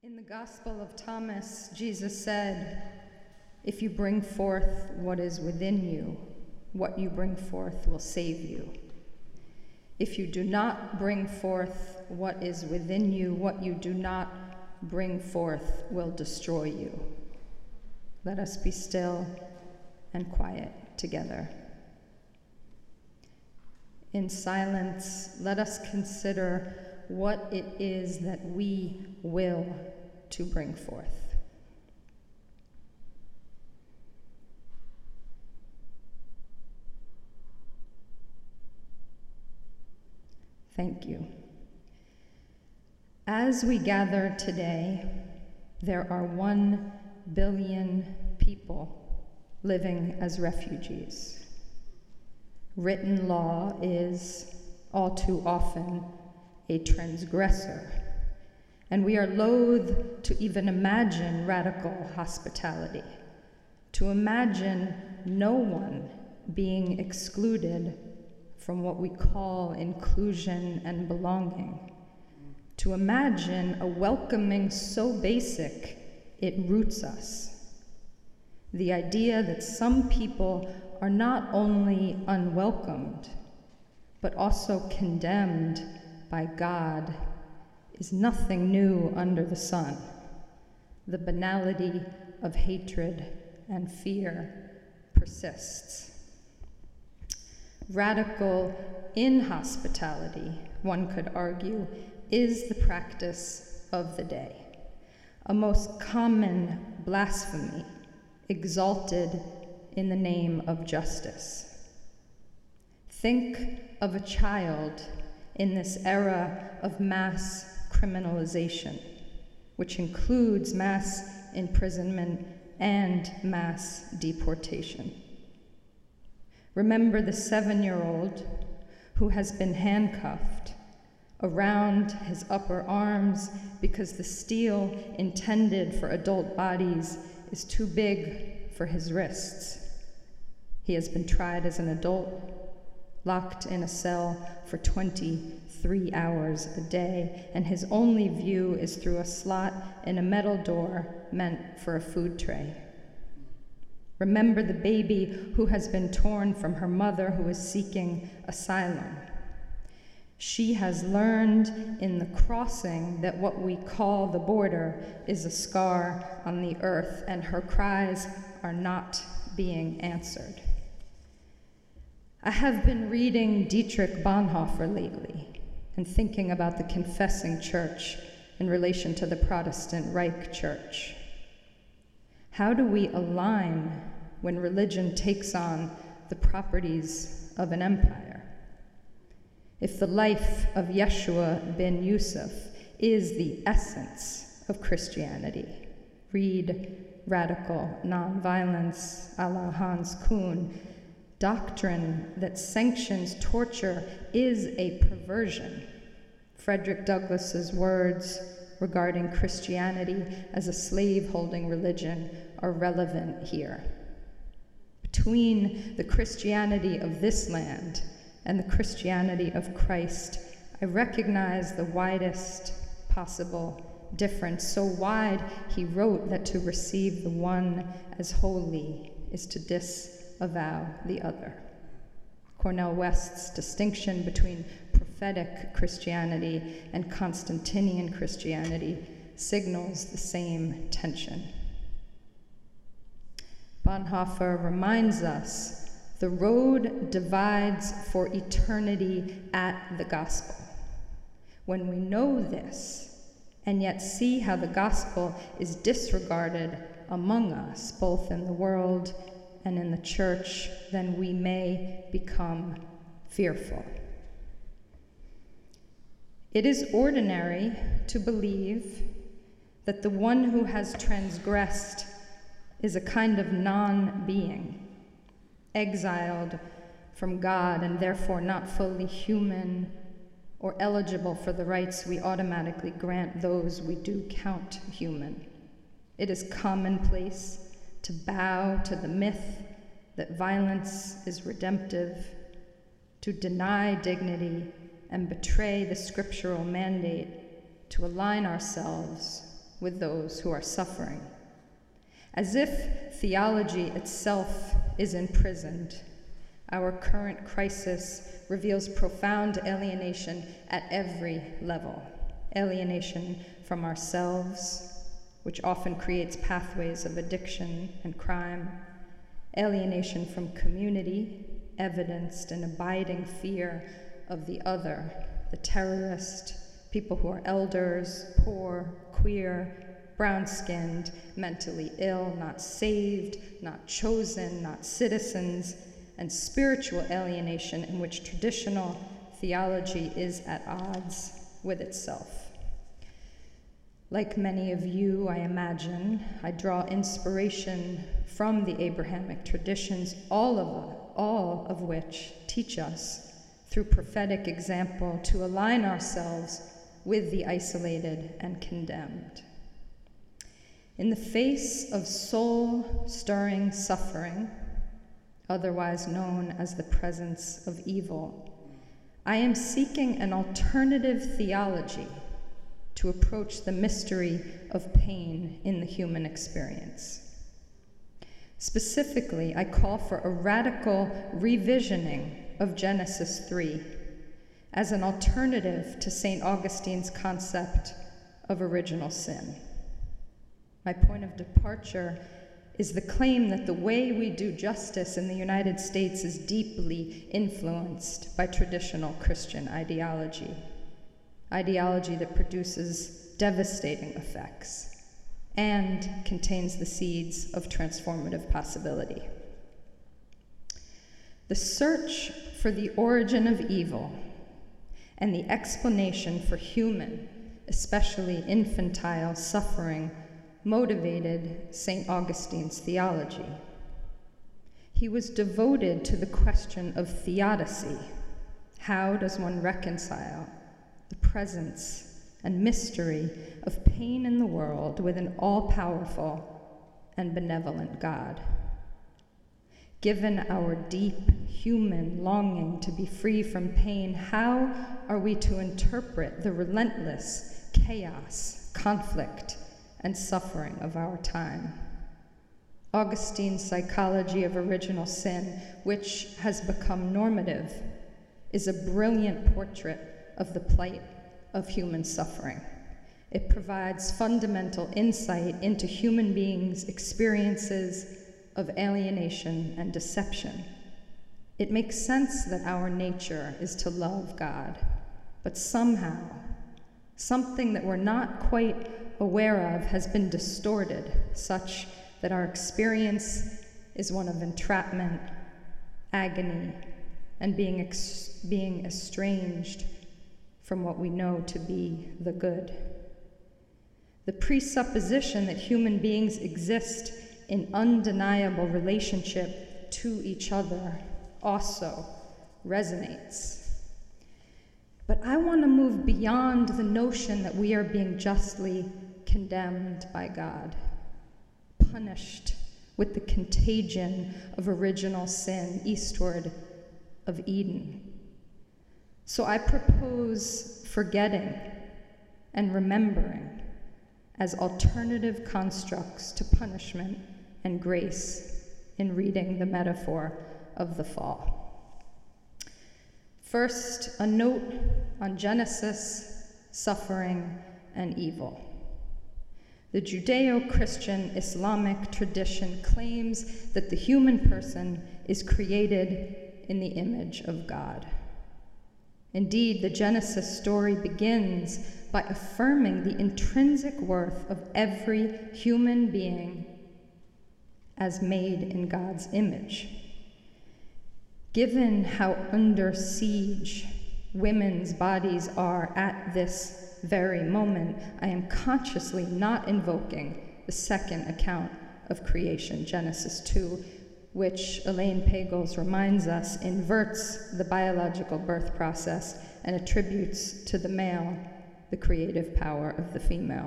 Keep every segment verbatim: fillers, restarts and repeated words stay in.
In the Gospel of Thomas, Jesus said, "If you bring forth what is within you, what you bring forth will save you. If you do not bring forth what is within you, what you do not bring forth will destroy you." Let us be still and quiet together. In silence, let us consider what it is that we will to bring forth. Thank you. As we gather today, there are one billion people living as refugees. Written law is all too often a transgressor, and we are loath to even imagine radical hospitality, to imagine no one being excluded from what we call inclusion and belonging, to imagine a welcoming so basic it roots us. The idea that some people are not only unwelcomed, but also condemned by God is nothing new under the sun. The banality of hatred and fear persists. Radical inhospitality, one could argue, is the practice of the day, a most common blasphemy exalted in the name of justice. Think of a child in this era of mass criminalization, which includes mass imprisonment and mass deportation. Remember the seven-year-old who has been handcuffed around his upper arms because the steel intended for adult bodies is too big for his wrists. He has been tried as an adult, locked in a cell for twenty-three hours a day, and his only view is through a slot in a metal door meant for a food tray. Remember the baby who has been torn from her mother who is seeking asylum. She has learned in the crossing that what we call the border is a scar on the earth, and her cries are not being answered. I have been reading Dietrich Bonhoeffer lately and thinking about the confessing church in relation to the Protestant Reich Church. How do we align when religion takes on the properties of an empire? If the life of Yeshua ben Yusuf is the essence of Christianity, read Radical Nonviolence a la Hans Kuhn, doctrine that sanctions torture is a perversion. Frederick Douglass's words regarding Christianity as a slave-holding religion are relevant here. Between the Christianity of this land and the Christianity of Christ, I recognize the widest possible difference, so wide he wrote that to receive the one as holy is to disavow the other. Cornel West's distinction between prophetic Christianity and Constantinian Christianity signals the same tension. Bonhoeffer reminds us the road divides for eternity at the gospel. When we know this, and yet see how the gospel is disregarded among us, both in the world and in the church, then we may become fearful. It is ordinary to believe that the one who has transgressed is a kind of non-being, exiled from God and therefore not fully human or eligible for the rights we automatically grant those we do count human. It is commonplace to bow to the myth that violence is redemptive, to deny dignity and betray the scriptural mandate to align ourselves with those who are suffering. As if theology itself is imprisoned, our current crisis reveals profound alienation at every level. Alienation from ourselves, which often creates pathways of addiction and crime. Alienation from community, evidenced in abiding fear of the other, the terrorist, people who are elders, poor, queer, brown-skinned, mentally ill, not saved, not chosen, not citizens, and spiritual alienation in which traditional theology is at odds with itself. Like many of you, I imagine, I draw inspiration from the Abrahamic traditions, all of, all of which teach us, through prophetic example, to align ourselves with the isolated and condemned. In the face of soul-stirring suffering, otherwise known as the presence of evil, I am seeking an alternative theology to approach the mystery of pain in the human experience. Specifically, I call for a radical revisioning of Genesis three as an alternative to Saint Augustine's concept of original sin. My point of departure is the claim that the way we do justice in the United States is deeply influenced by traditional Christian ideology, ideology that produces devastating effects and contains the seeds of transformative possibility. The search for the origin of evil and the explanation for human, especially infantile, suffering motivated Saint Augustine's theology. He was devoted to the question of theodicy. How does one reconcile the presence and mystery of pain in the world with an all-powerful and benevolent God? Given our deep human longing to be free from pain, how are we to interpret the relentless chaos, conflict, and suffering of our time? Augustine's psychology of original sin, which has become normative, is a brilliant portrait of the plight of human suffering. It provides fundamental insight into human beings' experiences of alienation and deception. It makes sense that our nature is to love God, but somehow, something that we're not quite aware of has been distorted, such that our experience is one of entrapment, agony, and being, ex- being estranged from what we know to be the good. The presupposition that human beings exist in undeniable relationship to each other also resonates. But I want to move beyond the notion that we are being justly condemned by God, punished with the contagion of original sin eastward of Eden. So I propose forgetting and remembering as alternative constructs to punishment and grace in reading the metaphor of the fall. First, a note on Genesis, suffering, and evil. The Judeo-Christian Islamic tradition claims that the human person is created in the image of God. Indeed, the Genesis story begins by affirming the intrinsic worth of every human being as made in God's image. Given how under siege women's bodies are at this very moment, I am consciously not invoking the second account of creation, Genesis two, which Elaine Pagels reminds us inverts the biological birth process and attributes to the male the creative power of the female.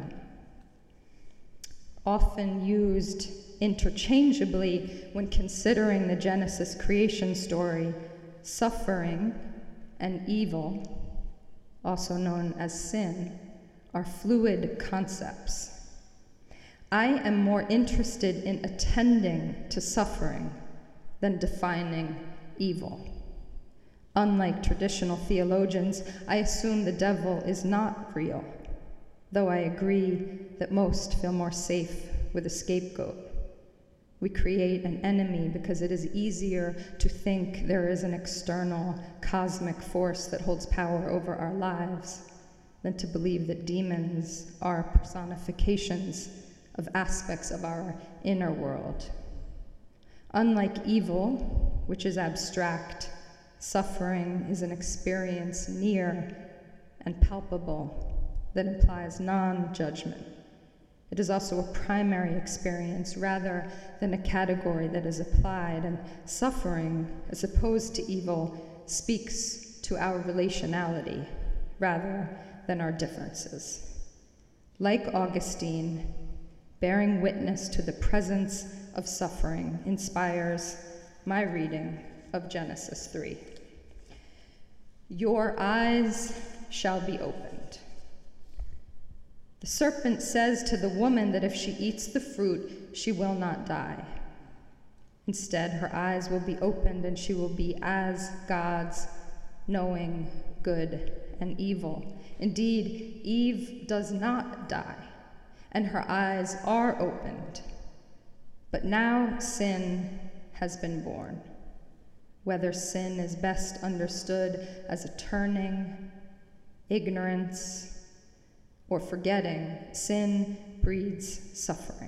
Often used interchangeably when considering the Genesis creation story, suffering and evil, also known as sin, are fluid concepts. I am more interested in attending to suffering than defining evil. Unlike traditional theologians, I assume the devil is not real, though I agree that most feel more safe with a scapegoat. We create an enemy because it is easier to think there is an external cosmic force that holds power over our lives than to believe that demons are personifications of aspects of our inner world. Unlike evil, which is abstract, suffering is an experience near and palpable that implies non-judgment. It is also a primary experience rather than a category that is applied, and suffering, as opposed to evil, speaks to our relationality rather than our differences. Like Augustine, bearing witness to the presence of suffering inspires my reading of Genesis three. Your eyes shall be opened. The serpent says to the woman that if she eats the fruit, she will not die. Instead, her eyes will be opened and she will be as gods, knowing good and evil. Indeed, Eve does not die, and her eyes are opened. But now sin has been born. Whether sin is best understood as a turning, ignorance, or forgetting, sin breeds suffering.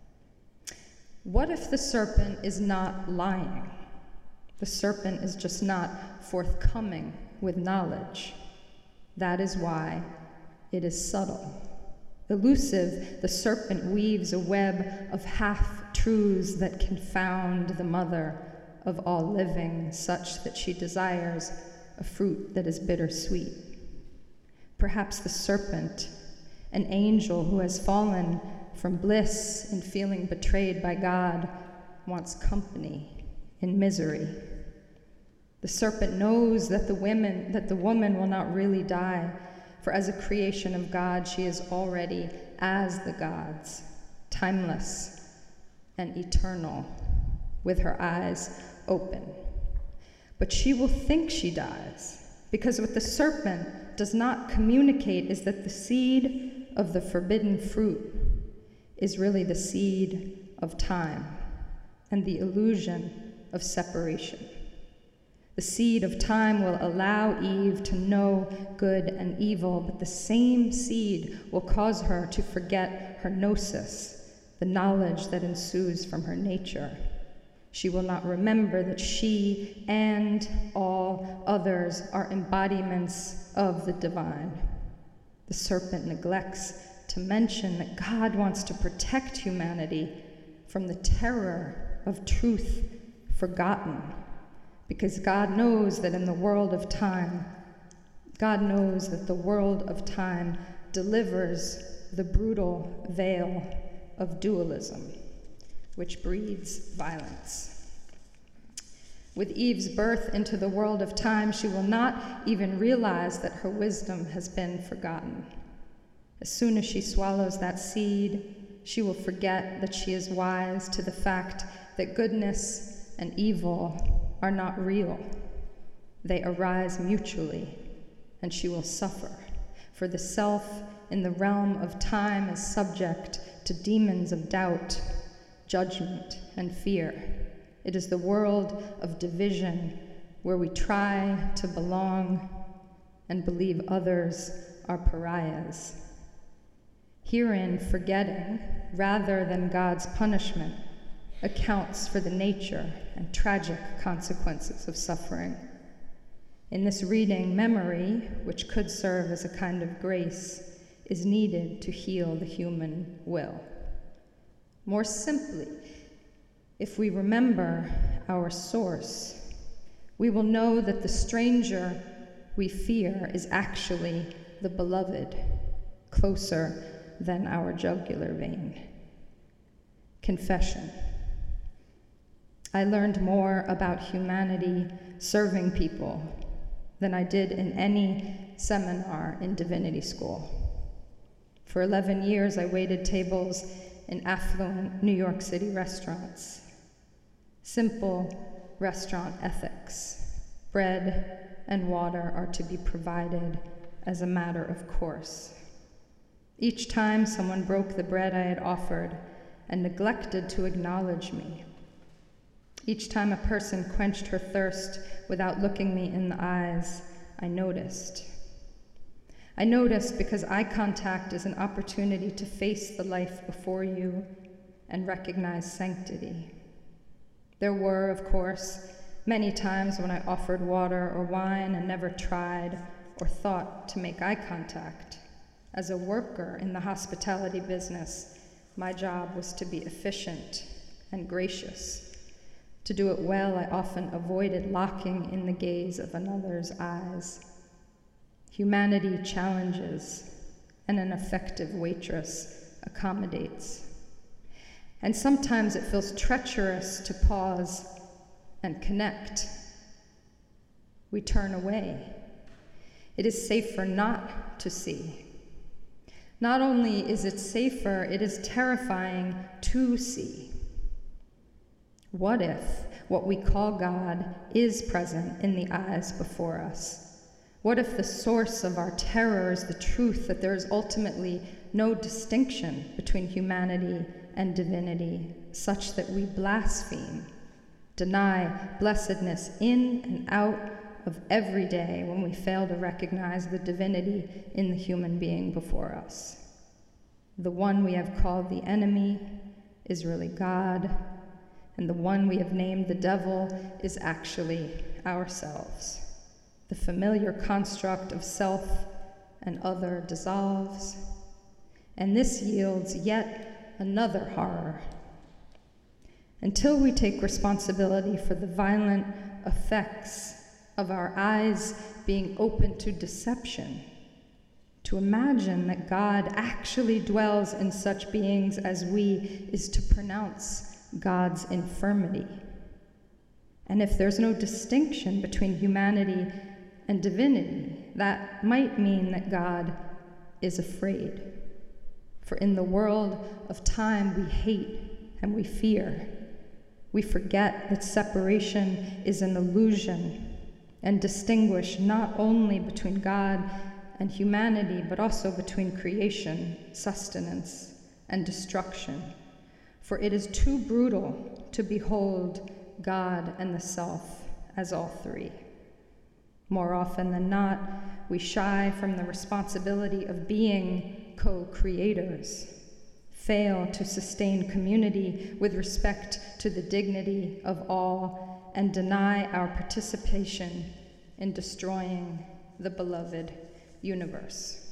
What if the serpent is not lying? The serpent is just not forthcoming with knowledge. That is why it is subtle. Elusive, the serpent weaves a web of half-truths that confound the mother of all living, such that she desires a fruit that is bittersweet. Perhaps the serpent, an angel who has fallen from bliss in feeling betrayed by God, wants company in misery. The serpent knows that the women, that the woman will not really die, for as a creation of God, she is already as the gods, timeless and eternal, with her eyes open. But she will think she dies, because what the serpent does not communicate is that the seed of the forbidden fruit is really the seed of time and the illusion of separation. The seed of time will allow Eve to know good and evil, but the same seed will cause her to forget her gnosis, the knowledge that ensues from her nature. She will not remember that she and all others are embodiments of the divine. The serpent neglects to mention that God wants to protect humanity from the terror of truth forgotten, because God knows that in the world of time, God knows that the world of time delivers the brutal veil of dualism, which breeds violence. With Eve's birth into the world of time, she will not even realize that her wisdom has been forgotten. As soon as she swallows that seed, she will forget that she is wise to the fact that goodness and evil are not real. They arise mutually, and she will suffer, for the self in the realm of time is subject to demons of doubt, judgment, and fear. It is the world of division where we try to belong and believe others are pariahs. Herein, forgetting, rather than God's punishment, accounts for the nature and tragic consequences of suffering. In this reading, memory, which could serve as a kind of grace, is needed to heal the human will. More simply, if we remember our source, we will know that the stranger we fear is actually the beloved, closer than our jugular vein. Confession. I learned more about humanity serving people than I did in any seminar in divinity school. For eleven years, I waited tables in affluent New York City restaurants. Simple restaurant ethics. Bread and water are to be provided as a matter of course. Each time someone broke the bread I had offered and neglected to acknowledge me. Each time a person quenched her thirst without looking me in the eyes, I noticed. I noticed because eye contact is an opportunity to face the life before you and recognize sanctity. There were, of course, many times when I offered water or wine and never tried or thought to make eye contact. As a worker in the hospitality business, my job was to be efficient and gracious. To do it well, I often avoided locking in the gaze of another's eyes. Humanity challenges, and an effective waitress accommodates. And sometimes it feels treacherous to pause and connect. We turn away. It is safer not to see. Not only is it safer, it is terrifying to see. What if what we call God is present in the eyes before us? What if the source of our terror is the truth that there is ultimately no distinction between humanity and divinity, such that we blaspheme, deny blessedness in and out of every day when we fail to recognize the divinity in the human being before us? The one we have called the enemy is really God, and the one we have named the devil is actually ourselves. The familiar construct of self and other dissolves, and this yields yet another horror. Until we take responsibility for the violent effects of our eyes being open to deception, to imagine that God actually dwells in such beings as we is to pronounce God's infirmity. And if there's no distinction between humanity and divinity, that might mean that God is afraid. For in the world of time, we hate and we fear. We forget that separation is an illusion and distinguish not only between God and humanity, but also between creation, sustenance, and destruction. For it is too brutal to behold God and the self as all three. More often than not, we shy from the responsibility of being co-creators, fail to sustain community with respect to the dignity of all, and deny our participation in destroying the beloved universe.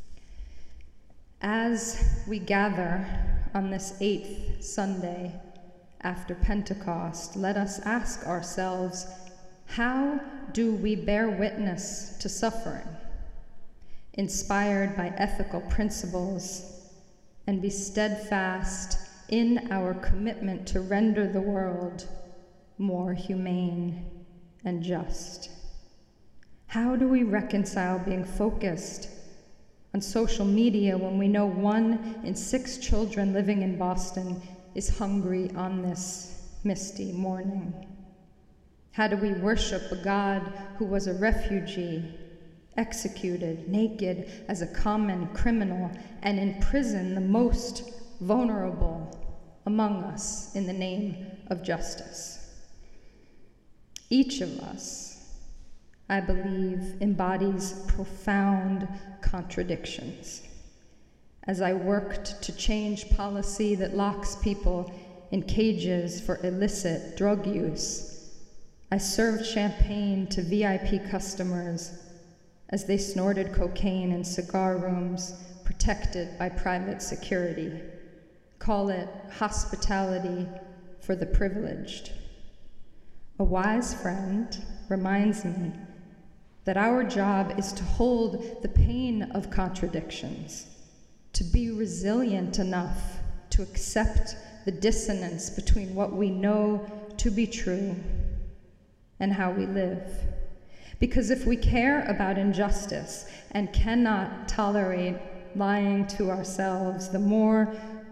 As we gather on this eighth Sunday after Pentecost, let us ask ourselves, how do we bear witness to suffering, inspired by ethical principles, and be steadfast in our commitment to render the world more humane and just? How do we reconcile being focused on social media when we know one in six children living in Boston is hungry on this misty morning? How do we worship a God who was a refugee, executed naked as a common criminal, and imprison the most vulnerable among us in the name of justice? Each of us, I believe, embodies profound contradictions. As I worked to change policy that locks people in cages for illicit drug use, I served champagne to V I P customers as they snorted cocaine in cigar rooms protected by private security. Call it hospitality for the privileged. A wise friend reminds me that our job is to hold the pain of contradictions, to be resilient enough to accept the dissonance between what we know to be true and how we live. Because if we care about injustice and cannot tolerate lying to ourselves, the more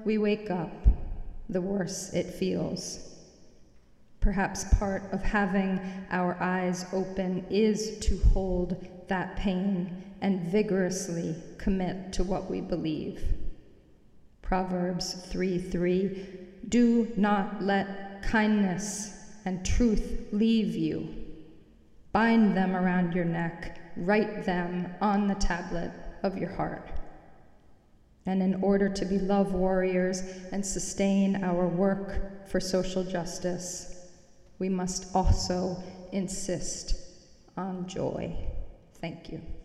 we wake up, the worse it feels. Perhaps part of having our eyes open is to hold that pain and vigorously commit to what we believe. Proverbs three three, do not let kindness and truth leave you. Bind them around your neck, write them on the tablet of your heart. And in order to be love warriors and sustain our work for social justice, we must also insist on joy. Thank you.